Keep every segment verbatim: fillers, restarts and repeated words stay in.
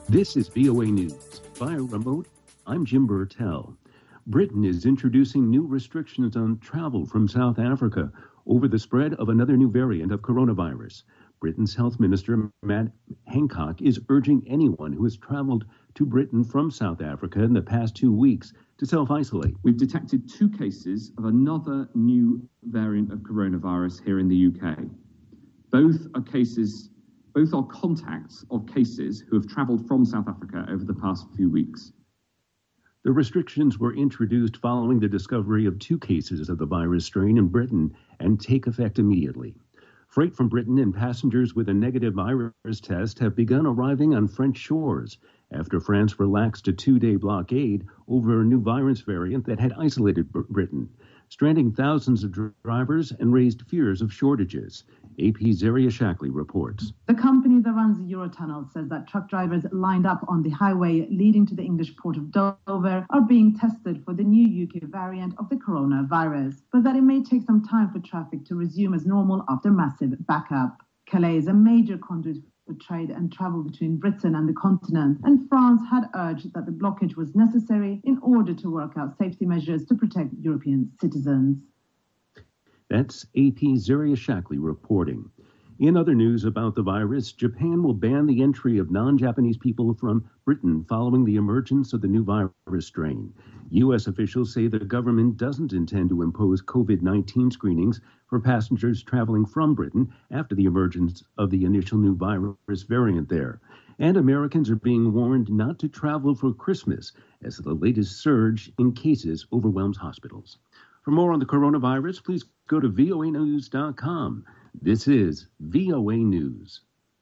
This is V O A News. Via remote, I'm Jim Burtell. Britain is introducing new restrictions on travel from South Africa over the spread of another new variant of coronavirus. Britain's Health Minister, Matt Hancock, is urging anyone who has traveled to Britain from South Africa in the past two weeks to self-isolate. We've detected two cases of another new variant of coronavirus here in the U K. Both are cases Both are contacts of cases who have travelled from South Africa over the past few weeks. The restrictions were introduced following the discovery of two cases of the virus strain in Britain and take effect immediately. Freight from Britain and passengers with a negative virus test have begun arriving on French shores after France relaxed a two-day blockade over a new virus variant that had isolated Britain, stranding thousands of drivers and raised fears of shortages. A P's Zaria Shackley reports. The company that runs the Eurotunnel says that truck drivers lined up on the highway leading to the English port of Dover are being tested for the new U K variant of the coronavirus, but that it may take some time for traffic to resume as normal after massive backup. Calais is a major conduit for trade and travel between Britain and the continent, and France had urged that the blockage was necessary in order to work out safety measures to protect European citizens. That's A P's Zaria Shackley reporting. In other news about the virus, Japan will ban the entry of non-Japanese people from Britain following the emergence of the new virus strain. U S officials say the government doesn't intend to impose COVID nineteen screenings for passengers traveling from Britain after the emergence of the initial new virus variant there. And Americans are being warned not to travel for Christmas as the latest surge in cases overwhelms hospitals. For more on the coronavirus, please go to V O A news dot com. This is V O A News.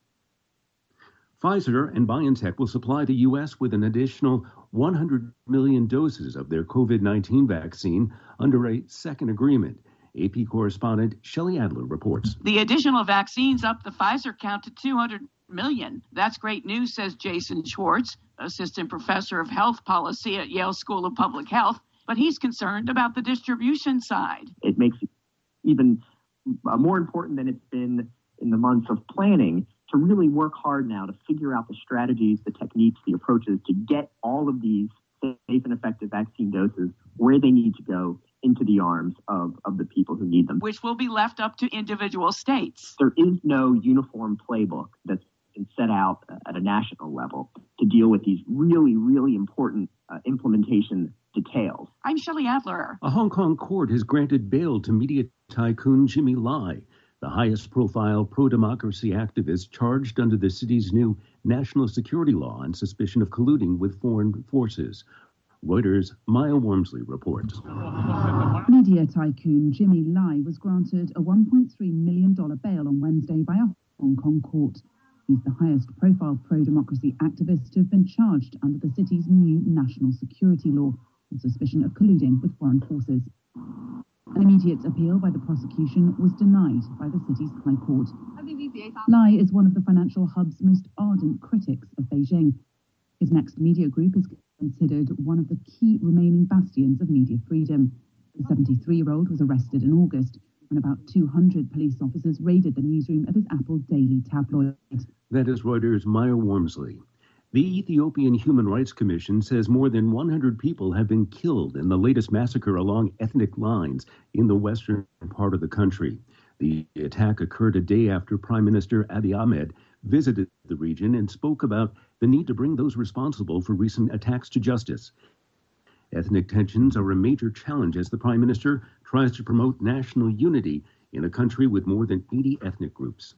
Pfizer and BioNTech will supply the U S with an additional one hundred million doses of their COVID nineteen vaccine under a second agreement. A P correspondent Shelley Adler reports. The additional vaccines up the Pfizer count to two hundred million. That's great news, says Jason Schwartz, assistant professor of health policy at Yale School of Public Health. But he's concerned about the distribution side. It makes it even uh, more important than it's been in the months of planning to really work hard now to figure out the strategies, the techniques, the approaches to get all of these safe and effective vaccine doses where they need to go into the arms of, of the people who need them. Which will be left up to individual states. There is no uniform playbook that's been set out at a national level to deal with these really, really important uh, implementation details. I'm Shelley Adler. A Hong Kong court has granted bail to media tycoon Jimmy Lai, the highest profile pro-democracy activist charged under the city's new national security law on suspicion of colluding with foreign forces. Reuters' Maya Wormsley reports. Media tycoon Jimmy Lai was granted a one point three million dollars bail on Wednesday by a Hong Kong court. He's the highest profile pro-democracy activist to have been charged under the city's new national security law on suspicion of colluding with foreign forces. An immediate appeal by the prosecution was denied by the city's High Court. Lai is one of the financial hub's most ardent critics of Beijing. His next media group is considered one of the key remaining bastions of media freedom. The seventy-three-year-old was arrested in August when about two hundred police officers raided the newsroom of his Apple Daily tabloid. That is Reuters' Maya Wormsley. The Ethiopian Human Rights Commission says more than one hundred people have been killed in the latest massacre along ethnic lines in the western part of the country. The attack occurred a day after Prime Minister Abiy Ahmed visited the region and spoke about the need to bring those responsible for recent attacks to justice. Ethnic tensions are a major challenge as the Prime Minister tries to promote national unity in a country with more than eighty ethnic groups.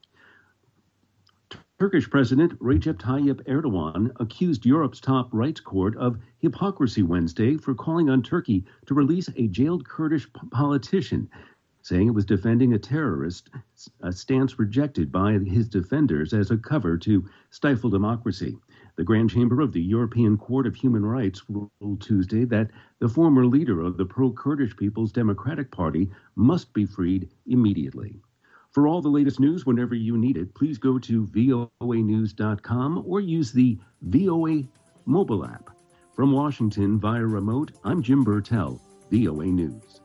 Turkish President Recep Tayyip Erdogan accused Europe's top rights court of hypocrisy Wednesday for calling on Turkey to release a jailed Kurdish politician, saying it was defending a terrorist, a stance rejected by his defenders as a cover to stifle democracy. The Grand Chamber of the European Court of Human Rights ruled Tuesday that the former leader of the pro-Kurdish People's Democratic Party must be freed immediately. For all the latest news whenever you need it, please go to V O A news dot com or use the V O A mobile app. From Washington via remote, I'm Jim Burtell, V O A News.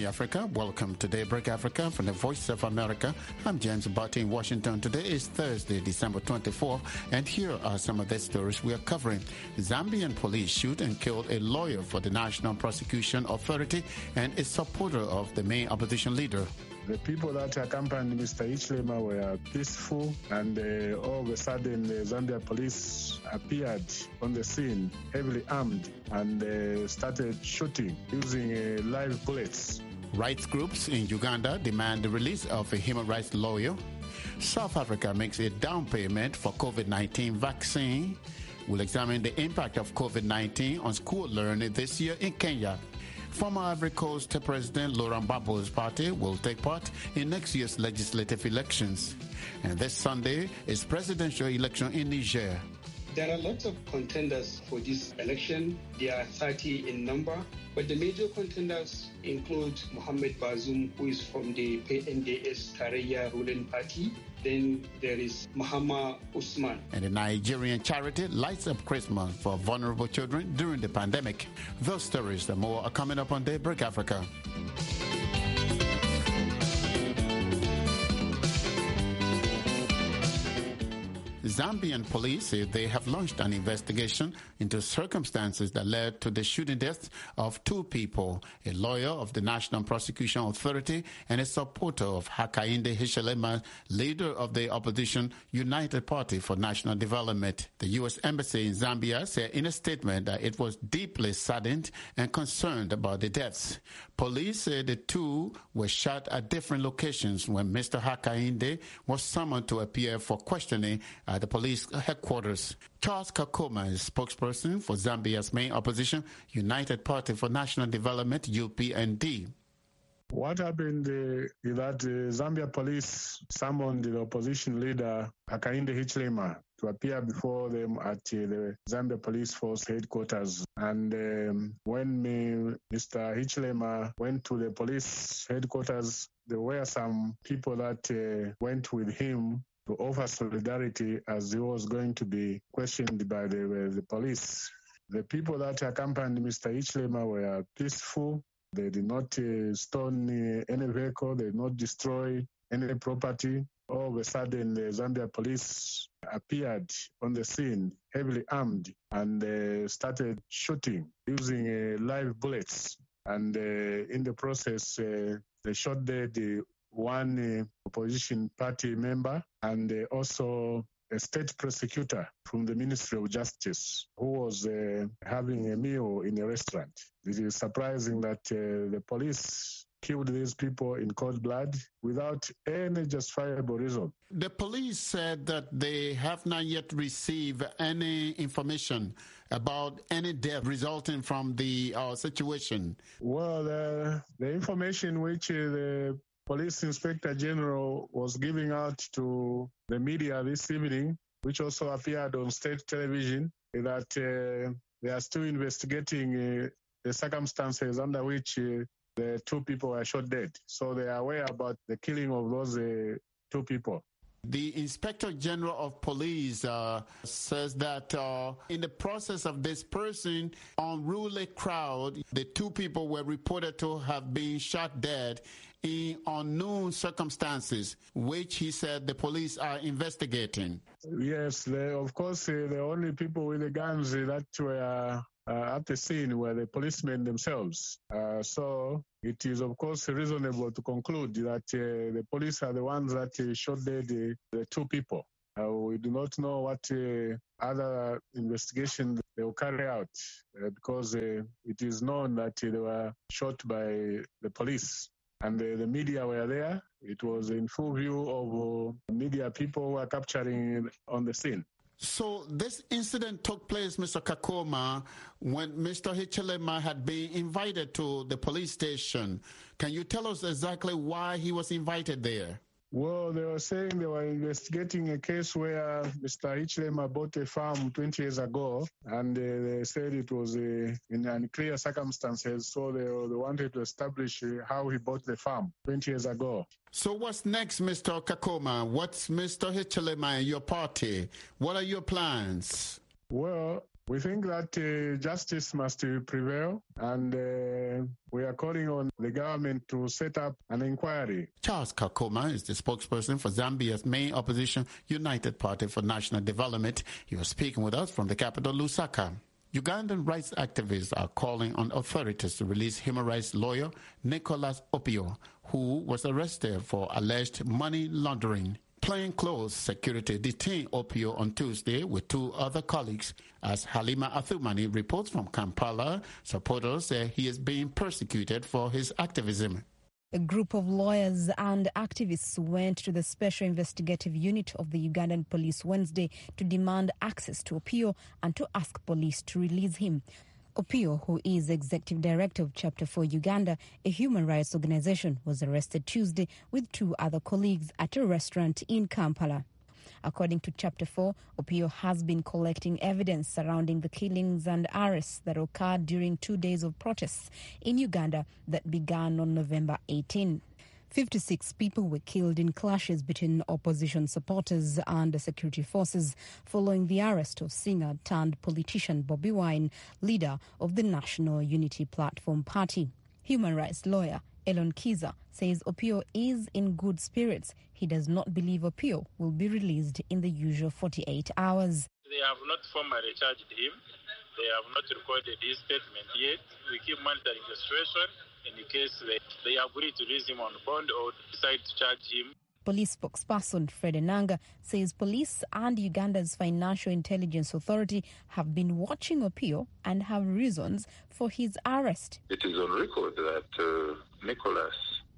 Africa. Welcome to Daybreak Africa from the Voice of America. I'm James Barty in Washington. Today is Thursday, December twenty-fourth, and here are some of the stories we are covering. Zambian police shoot and killed a lawyer for the National Prosecution Authority and a supporter of the main opposition leader. The people that accompanied Mister Hichilema were peaceful, and uh, all of a sudden the Zambia police appeared on the scene, heavily armed, and uh, started shooting using uh, live bullets. Rights groups in Uganda demand the release of a human rights lawyer. South Africa makes a down payment for COVID nineteen vaccine. We'll examine the impact of COVID nineteen on school learning this year in Kenya. Former Ivory Coast President Laurent Gbagbo's party will take part in next year's legislative elections. And this Sunday is presidential election in Niger. There are lots of contenders for this election. There are thirty in number, but the major contenders include Mohamed Bazoum, who is from the P N D S Tareya ruling party. Then there is Muhammad Usman. And the Nigerian charity lights up Christmas for vulnerable children during the pandemic. Those stories and more are coming up on Daybreak Africa. Zambian police say they have launched an investigation into circumstances that led to the shooting deaths of two people, a lawyer of the National Prosecution Authority and a supporter of Hakainde Hichilema, leader of the opposition United Party for National Development. The U S Embassy in Zambia said in a statement that it was deeply saddened and concerned about the deaths. Police said the two were shot at different locations when Mister Hakainde was summoned to appear for questioning at the police headquarters. Charles Kakoma is spokesperson for Zambia's main opposition, United Party for National Development, U P N D. What happened uh, is that uh, Zambia police summoned the opposition leader Hakainde Hichilema to appear before them at uh, the Zambia Police Force headquarters. And um, when uh, Mister Hichilema went to the police headquarters, there were some people that uh, went with him to offer solidarity as he was going to be questioned by the, uh, the police. The people that accompanied Mister Hichilema were peaceful. They did not uh, stone uh, any vehicle. They did not destroy any property. All of a sudden, the Zambia police appeared on the scene, heavily armed, and uh, started shooting using uh, live bullets. And uh, in the process, uh, they shot dead uh, one uh, opposition party member and uh, also a state prosecutor from the Ministry of Justice who was uh, having a meal in a restaurant. It is surprising that uh, the police killed these people in cold blood without any justifiable reason. The police said that they have not yet received any information about any death resulting from the uh, situation. Well, the, the information which uh, the Police Inspector General was giving out to the media this evening, which also appeared on state television, that uh, they are still investigating uh, the circumstances under which uh, the two people were shot dead. So they are aware about the killing of those uh, two people. The Inspector General of Police uh, says that uh, in the process of dispersing unruly crowd, the two people were reported to have been shot dead in unknown circumstances, which he said the police are investigating. Yes, they, of course, uh, the only people with the guns uh, that were uh, at the scene were the policemen themselves. Uh, so it is, of course, reasonable to conclude that uh, the police are the ones that uh, shot dead the, the two people. Uh, we do not know what uh, other investigation they will carry out uh, because uh, it is known that uh, they were shot by the police. And the, the media were there. It was in full view of uh, media people who were capturing on the scene. So this incident took place, Mister Kakoma, when Mister Hichilema had been invited to the police station. Can you tell us exactly why he was invited there? Well, they were saying they were investigating a case where Mister Hichilema bought a farm twenty years ago, and uh, they said it was uh, in unclear circumstances, so they, they wanted to establish uh, how he bought the farm twenty years ago. So what's next, Mister Kakoma? What's Mister Hichilema and your party? What are your plans? Well, We think that uh, justice must uh, prevail, and uh, we are calling on the government to set up an inquiry. Charles Kakoma is the spokesperson for Zambia's main opposition, United Party for National Development. He was speaking with us from the capital, Lusaka. Ugandan rights activists are calling on authorities to release human rights lawyer Nicholas Opio, who was arrested for alleged money laundering. Plainclothes security detained Opio on Tuesday with two other colleagues. As Halima Athumani reports from Kampala, supporters say he is being persecuted for his activism. A group of lawyers and activists went to the Special Investigative Unit of the Ugandan Police Wednesday to demand access to Opio and to ask police to release him. Opio, who is executive director of Chapter four Uganda, a human rights organization, was arrested Tuesday with two other colleagues at a restaurant in Kampala. According to Chapter four, Opio has been collecting evidence surrounding the killings and arrests that occurred during two days of protests in Uganda that began on November eighteenth. fifty-six people were killed in clashes between opposition supporters and security forces following the arrest of singer turned politician Bobi Wine, leader of the National Unity Platform Party. Human rights lawyer Elon Kiza says Opio is in good spirits. He does not believe Opio will be released in the usual forty-eight hours. They have not formally charged him. They have not recorded his statement yet. We keep monitoring the situation. In the case they, they agree to release him on bond or decide to charge him. Police spokesperson Fred Enanga says police and Uganda's Financial Intelligence Authority have been watching Opio and have reasons for his arrest. It is on record that uh, Nicholas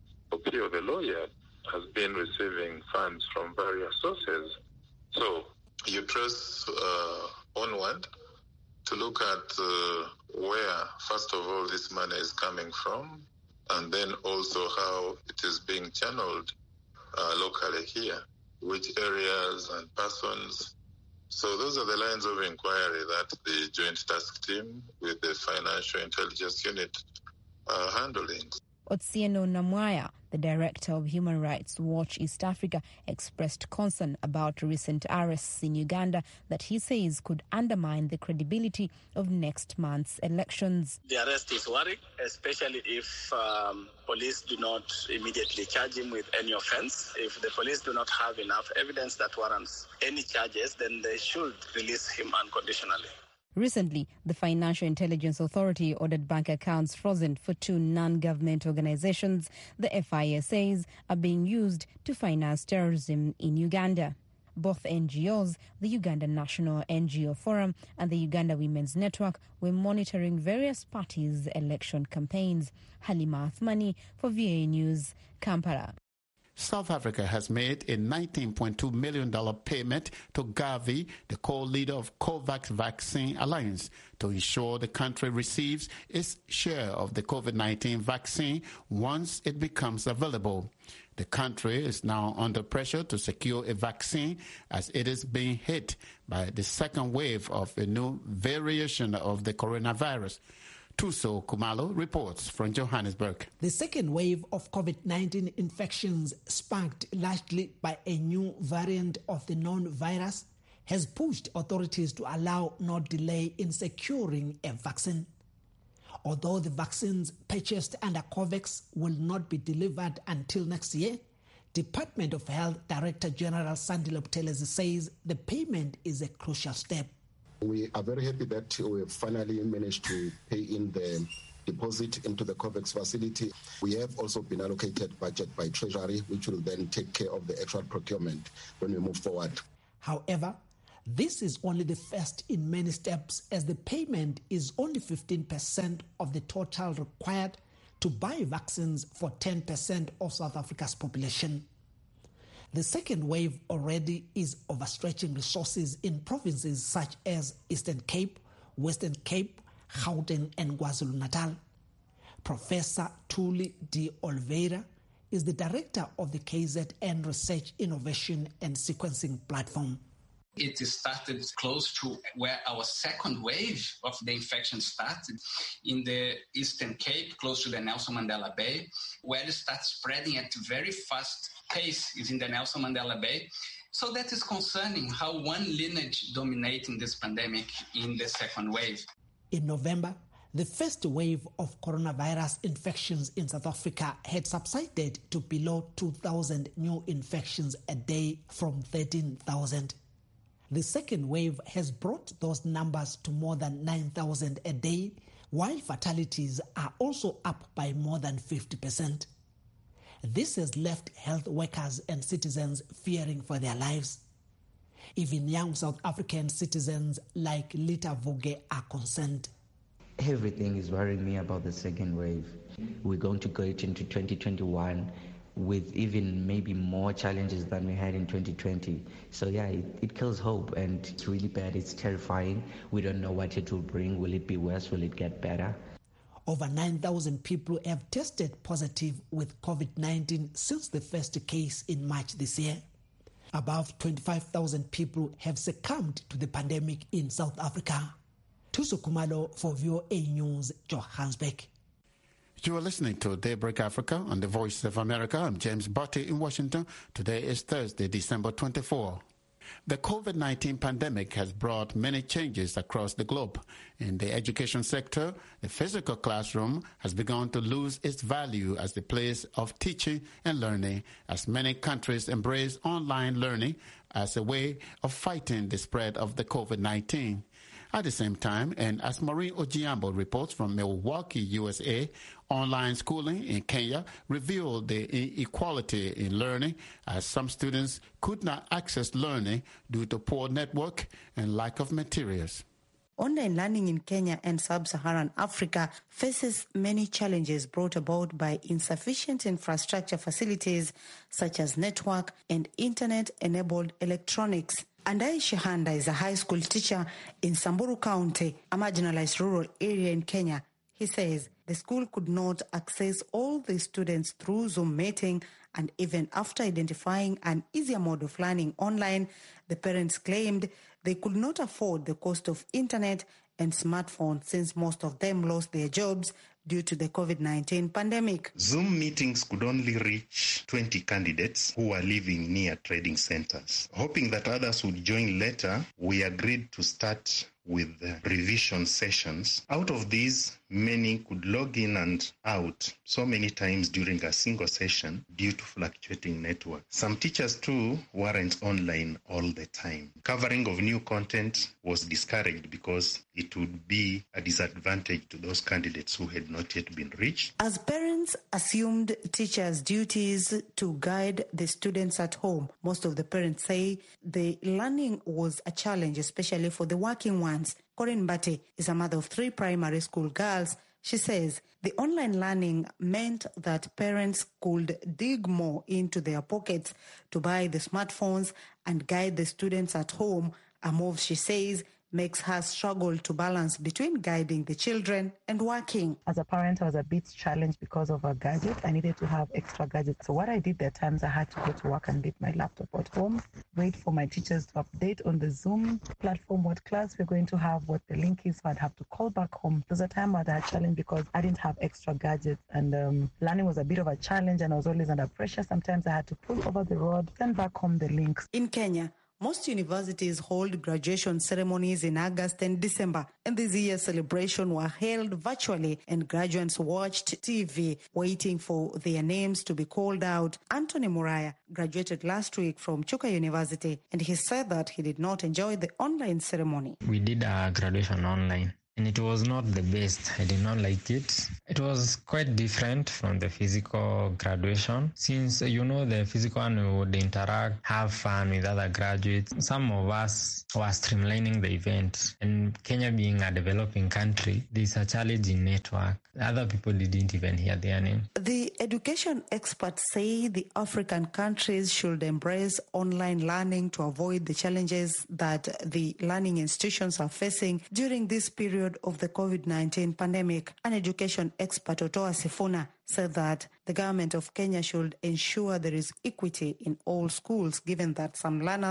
Opio, the lawyer, has been receiving funds from various sources. So you press uh, onward to look at uh, where, first of all, this money is coming from, and then also how it is being channeled uh, locally here, which areas and persons. So those are the lines of inquiry that the Joint Task Team with the Financial Intelligence Unit are handling. Otsieno Namwaya, the director of Human Rights Watch East Africa, expressed concern about recent arrests in Uganda that he says could undermine the credibility of next month's elections. The arrest is worrying, especially if um, police do not immediately charge him with any offense. If the police do not have enough evidence that warrants any charges, then they should release him unconditionally. Recently, the Financial Intelligence Authority ordered bank accounts frozen for two non-government organizations the F I A says are being used to finance terrorism in Uganda. Both N G Os, the Uganda National N G O Forum and the Uganda Women's Network, were monitoring various parties' election campaigns. Halima Athmani for V A News, Kampala. South Africa has made a nineteen point two million dollars payment to Gavi, the co-leader of COVAX Vaccine Alliance, to ensure the country receives its share of the COVID nineteen vaccine once it becomes available. The country is now under pressure to secure a vaccine as it is being hit by the second wave of a new variation of the coronavirus. Tuso Kumalo reports from Johannesburg. The second wave of COVID nineteen infections, sparked largely by a new variant of the known virus, has pushed authorities to allow no delay in securing a vaccine. Although the vaccines purchased under COVAX will not be delivered until next year, Department of Health Director General Sandile Buthelezi says the payment is a crucial step. We are very happy that we have finally managed to pay in the deposit into the COVAX facility. We have also been allocated budget by Treasury, which will then take care of the actual procurement when we move forward. However, this is only the first in many steps, as the payment is only fifteen percent of the total required to buy vaccines for ten percent of South Africa's population. The second wave already is overstretching resources in provinces such as Eastern Cape, Western Cape, Gauteng and KwaZulu-Natal. Professor Thuli de Oliveira is the director of the K Z N Research Innovation and Sequencing Platform. It started close to where our second wave of the infection started, in the Eastern Cape, close to the Nelson Mandela Bay, where it starts spreading at a very fast pace is in the Nelson Mandela Bay. So that is concerning, how one lineage dominating this pandemic in the second wave. In November, the first wave of coronavirus infections in South Africa had subsided to below two thousand new infections a day from thirteen thousand. The second wave has brought those numbers to more than nine thousand a day, while fatalities are also up by more than fifty percent. This has left health workers and citizens fearing for their lives. Even young South African citizens like Lita Vuge are concerned. Everything is worrying me about the second wave. We're going to go into twenty twenty-one with even maybe more challenges than we had in twenty twenty. So yeah, it, it kills hope, and it's really bad. It's terrifying. We don't know what it will bring. Will it be worse? Will it get better? Over nine thousand people have tested positive with COVID nineteen since the first case in March this year. Above twenty-five thousand people have succumbed to the pandemic in South Africa. Thuso Khumalo for V O A News, Johannesburg. You are listening to Daybreak Africa on the Voice of America. I'm James Botti in Washington. Today is Thursday, December twenty-fourth. The COVID nineteen pandemic has brought many changes across the globe. In the education sector, the physical classroom has begun to lose its value as the place of teaching and learning, as many countries embrace online learning as a way of fighting the spread of the COVID nineteen. At the same time, and as Maureen Ojiambo reports from Milwaukee, U S A, online schooling in Kenya revealed the inequality in learning, as some students could not access learning due to poor network and lack of materials. Online learning in Kenya and sub-Saharan Africa faces many challenges brought about by insufficient infrastructure facilities such as network and internet-enabled electronics. Andai Shihanda is a high school teacher in Samburu County, a marginalized rural area in Kenya. He says the school could not access all the students through Zoom meeting, and even after identifying an easier mode of learning online, the parents claimed they could not afford the cost of internet and smartphones since most of them lost their jobs due to the COVID nineteen pandemic. Zoom meetings could only reach twenty candidates who were living near trading centers. Hoping that others would join later, we agreed to start with revision sessions. Out of these, many could log in and out so many times during a single session due to fluctuating network. Some teachers too weren't online all the time. Covering of new content was discouraged because it would be a disadvantage to those candidates who had not yet been reached. As parents assumed teachers' duties to guide the students at home, most of the parents say the learning was a challenge, especially for the working ones. Corinne Bate is a mother of three primary school girls. She says the online learning meant that parents could dig more into their pockets to buy the smartphones and guide the students at home, a move she says makes her struggle to balance between guiding the children and working. As a parent, I was a bit challenged because of a gadget. I needed to have extra gadgets. So what I did at times, I had to go to work and leave my laptop at home, wait for my teachers to update on the Zoom platform what class we're going to have, what the link is. So I'd have to call back home. There was a time where I had a challenge because I didn't have extra gadgets, and um, learning was a bit of a challenge, and I was always under pressure. Sometimes I had to pull over the road, send back home the links. In Kenya, most universities hold graduation ceremonies in August and December, and this year's celebration were held virtually, and graduates watched T V waiting for their names to be called out. Anthony Muraya graduated last week from Chuka University, and he said that he did not enjoy the online ceremony. We did a graduation online, and it was not the best. I did not like it. It was quite different from the physical graduation, since, you know, the physical one, we would interact, have fun with other graduates. Some of us were streamlining the event, and Kenya being a developing country, there's a challenge in network. Other people didn't even hear their name. The education experts say the African countries should embrace online learning to avoid the challenges that the learning institutions are facing during this period of the COVID nineteen pandemic. An education expert, Otoa Sifuna, said that the government of Kenya should ensure there is equity in all schools, given that some learners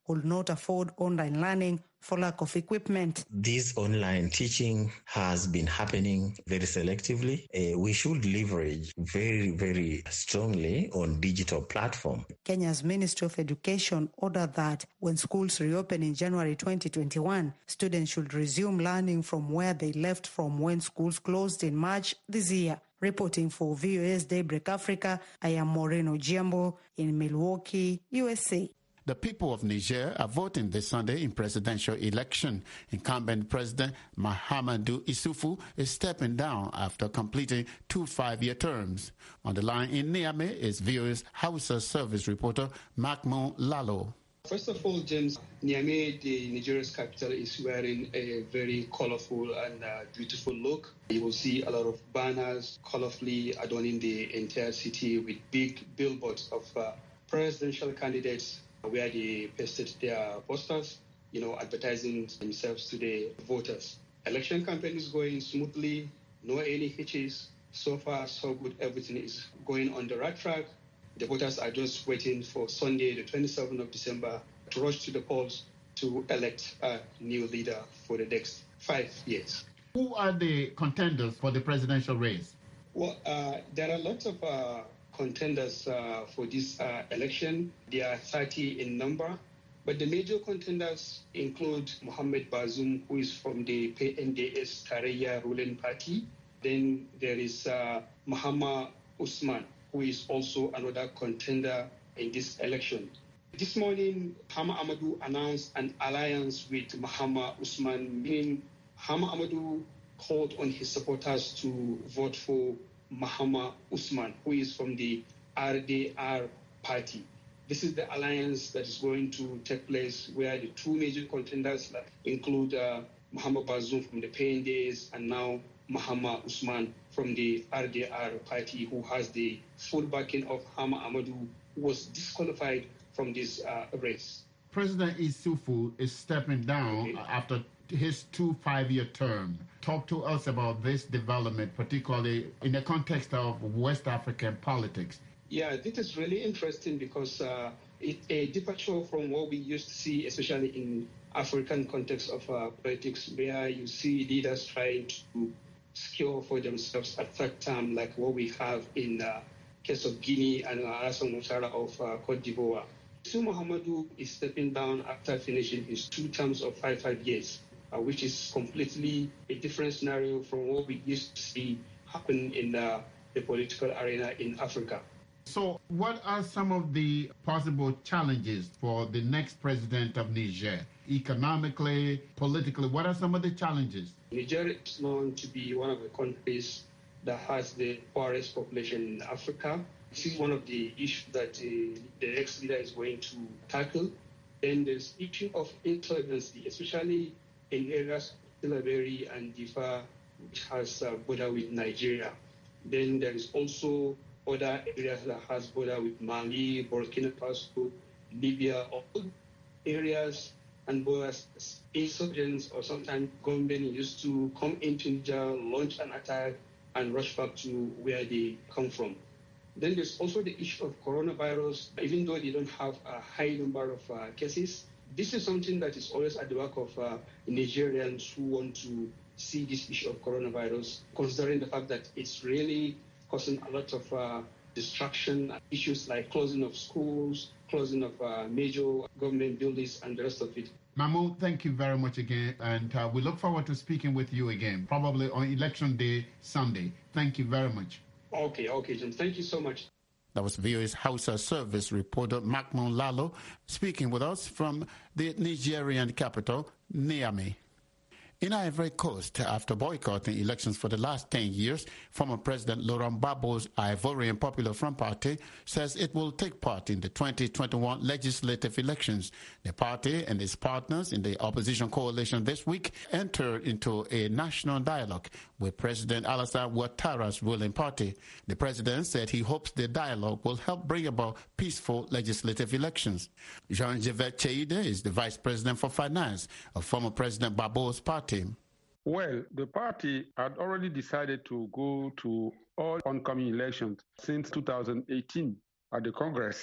could not afford online learning for lack of equipment. This online teaching has been happening very selectively. Uh, we should leverage very, very strongly on digital platform. Kenya's Ministry of Education ordered that when schools reopen in January twenty twenty-one, students should resume learning from where they left from when schools closed in March this year. Reporting for V O A's Daybreak Africa, I am Moreno Giambo in Milwaukee, U S A. The people of Niger are voting this Sunday in presidential election. Incumbent President Mahamadou Issoufou is stepping down after completing two five-year terms. On the line in Niamey is V O A's Hausa service reporter Mahmoud Lalo. First of all, James, Niamey, the Nigeria's capital, is wearing a very colorful and uh, beautiful look. You will see a lot of banners colorfully adorning the entire city with big billboards of uh, presidential candidates where they pasted their posters, you know, advertising themselves to the voters. Election campaign is going smoothly, no any hitches. So far, so good. Everything is going on the right track. The voters are just waiting for Sunday, the twenty-seventh of December, to rush to the polls to elect a new leader for the next five years. Who are the contenders for the presidential race? Well, uh, there are lots of uh, contenders uh, for this uh, election. There are thirty in number, but the major contenders include Mohamed Bazoum, who is from the P N D S Tareya ruling party. Then there is uh, Mahama Usman, who is also another contender in this election. This morning, Hama Amadou announced an alliance with Mahama Usman, meaning Hama Amadou called on his supporters to vote for Mahama Usman, who is from the R D R party. This is the alliance that is going to take place where the two major contenders include uh, Mahama Bazoum from the P N D S and now Mahama Usman from the R D R party, who has the full backing of Hama Amadou, who was disqualified from this uh, race. President Issoufou is stepping down okay. after his two five-year term. Talk to us about this development, particularly in the context of West African politics. Yeah, this is really interesting because uh, it's a departure from what we used to see, especially in African context of uh, politics, where you see leaders trying to secure for themselves a third term, like what we have in the uh, case of Guinea and Alassane Ouattara of uh, Cote d'Ivoire. Isu Muhammadu is stepping down after finishing his two terms of five, five years, uh, which is completely a different scenario from what we used to see happen in uh, the political arena in Africa. So what are some of the possible challenges for the next president of Niger? Economically, politically, what are some of the challenges? Niger is known to be one of the countries that has the poorest population in Africa. This is one of the issues that uh, the next leader is going to tackle. Then there's issue of insolvency, especially in areas like Tilaberi and Difa, which has a border with Nigeria. Then there is also other areas that has border with Mali, Burkina Faso, Libya, all areas and borders. Insurgents or sometimes government used to come into Niger, launch an attack, and rush back to where they come from. Then there's also the issue of coronavirus. Even though they don't have a high number of uh, cases, this is something that is always at the back of uh, Nigerians who want to see this issue of coronavirus, considering the fact that it's really causing a lot of uh, distraction, issues like closing of schools, closing of uh, major government buildings, and the rest of it. Mahmoud, thank you very much again, and uh, we look forward to speaking with you again, probably on Election Day, Sunday. Thank you very much. Okay, okay, Jim. Thank you so much. That was V O A's Hausa service reporter Mahmoud Lalo speaking with us from the Nigerian capital, Niamey. In Ivory Coast, after boycotting elections for the last ten years, former President Laurent Gbagbo's Ivorian Popular Front Party says it will take part in the twenty twenty-one legislative elections. The party and its partners in the opposition coalition this week entered into a national dialogue with President Alassane Ouattara's ruling party. The president said he hopes the dialogue will help bring about peaceful legislative elections. Jean-Yves Cheide is the vice president for finance of former President Gbagbo's party. Well, the party had already decided to go to all oncoming elections since two thousand eighteen at the Congress.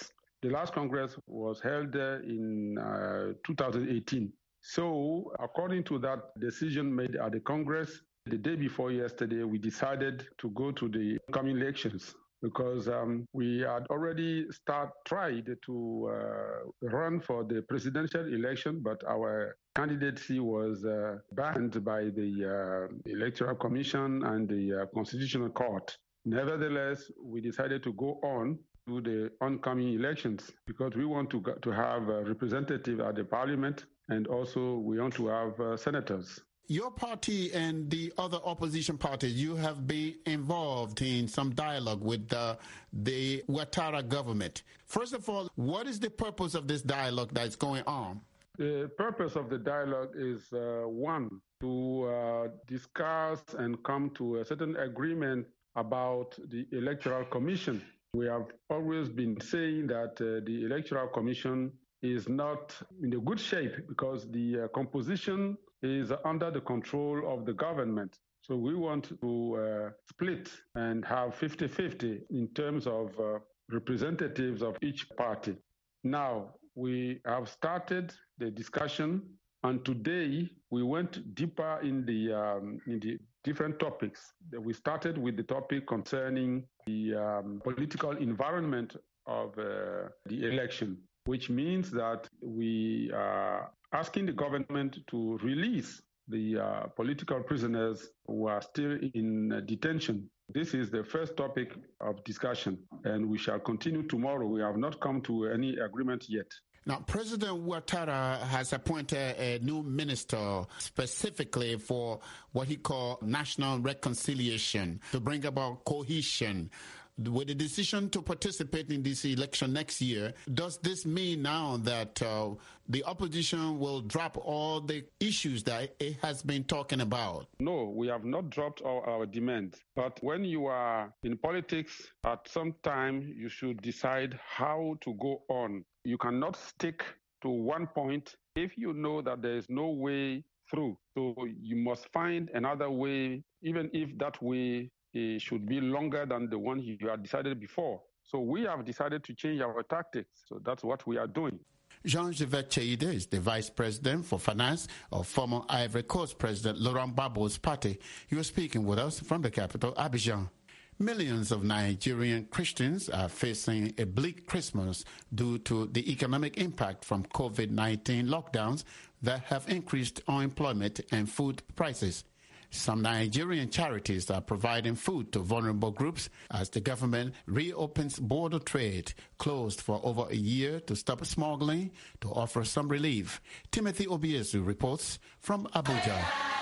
The last Congress was held uh, in uh, two thousand eighteen. So, according to that decision made at the Congress, the day before yesterday, we decided to go to the coming elections because um, we had already start tried to uh, run for the presidential election, but our candidacy was uh, banned by the uh, Electoral Commission and the uh, Constitutional Court. Nevertheless, we decided to go on to the oncoming elections because we want to to have a representative at the parliament, and also we want to have uh, senators. Your party and the other opposition parties, you have been involved in some dialogue with the, the Ouattara government. First of all, what is the purpose of this dialogue that's going on? The purpose of the dialogue is, uh, one, to uh, discuss and come to a certain agreement about the Electoral Commission. We have always been saying that uh, the Electoral Commission is not in a good shape because the uh, composition is under the control of the government. So we want to uh, split and have fifty-fifty in terms of uh, representatives of each party. Now, we have started the discussion, and today we went deeper in the, um, in the different topics. We started with the topic concerning the um, political environment of uh, the election, which means that we are asking the government to release the uh, political prisoners who are still in uh, detention. This is the first topic of discussion, and we shall continue tomorrow. We have not come to any agreement yet. Now, President Ouattara has appointed a new minister specifically for what he called national reconciliation, to bring about cohesion. With the decision to participate in this election next year, does this mean now that uh, the opposition will drop all the issues that it has been talking about? No, we have not dropped all our demands. But when you are in politics, at some time you should decide how to go on. You cannot stick to one point if you know that there is no way through. So you must find another way, even if that way it should be longer than the one you had decided before. So we have decided to change our tactics. So that's what we are doing. Jean-Jacques Cheide is the Vice President for Finance of former Ivory Coast President Laurent Gbagbo's party. He was speaking with us from the capital, Abidjan. Millions of Nigerian Christians are facing a bleak Christmas due to the economic impact from COVID nineteen lockdowns that have increased unemployment and food prices. Some Nigerian charities are providing food to vulnerable groups as the government reopens border trade, closed for over a year to stop smuggling, to offer some relief. Timothy Obiezu reports from Abuja.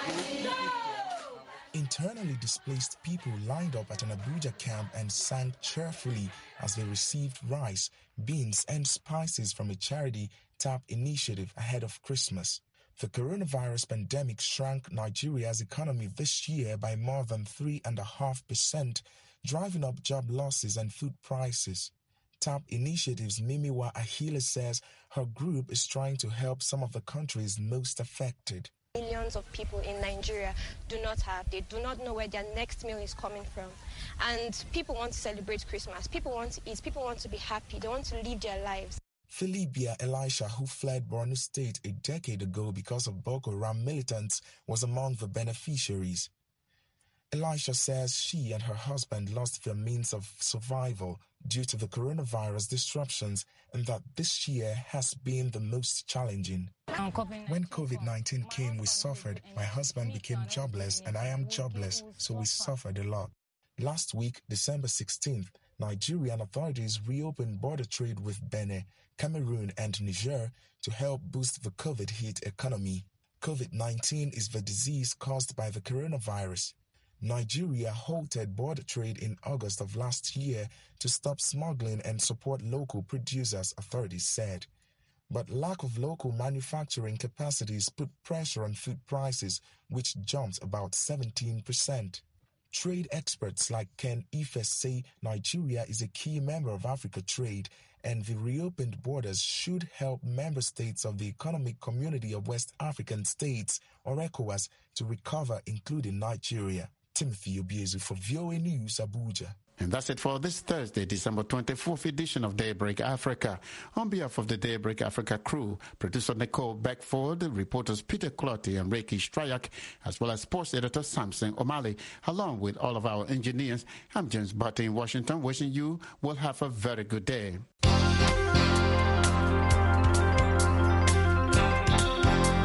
Internally displaced people lined up at an Abuja camp and sang cheerfully as they received rice, beans, and spices from a charity TAP initiative ahead of Christmas. The coronavirus pandemic shrank Nigeria's economy this year by more than three point five percent, driving up job losses and food prices. TAP Initiative's Mimiwa Ahile says her group is trying to help some of the countries most affected. Millions of people in Nigeria do not have, they do not know where their next meal is coming from. And people want to celebrate Christmas, people want to eat, people want to be happy, they want to live their lives. Philibia Elisha, who fled Borno State a decade ago because of Boko Haram militants, was among the beneficiaries. Elisha says she and her husband lost their means of survival due to the coronavirus disruptions and that this year has been the most challenging. When COVID nineteen came, we suffered. My husband became jobless and I am jobless, so we suffered a lot. Last week, December sixteenth, Nigerian authorities reopened border trade with Benin, Cameroon and Niger to help boost the COVID-hit economy. COVID nineteen is the disease caused by the coronavirus. Nigeria halted border trade in August of last year to stop smuggling and support local producers, authorities said. But lack of local manufacturing capacities put pressure on food prices, which jumped about seventeen percent. Trade experts like Ken Ife say Nigeria is a key member of Africa Trade, and the reopened borders should help member states of the Economic Community of West African States, or ECOWAS, to recover, including Nigeria. Timothy Obiezu for V O A News, Abuja. And that's it for this Thursday, December twenty-fourth edition of Daybreak Africa. On behalf of the Daybreak Africa crew, producer Nicole Beckford, reporters Peter Clotty and Reiki Strayak, as well as sports editor Samson O'Malley, along with all of our engineers, I'm James Butter in Washington, wishing you will have a very good day.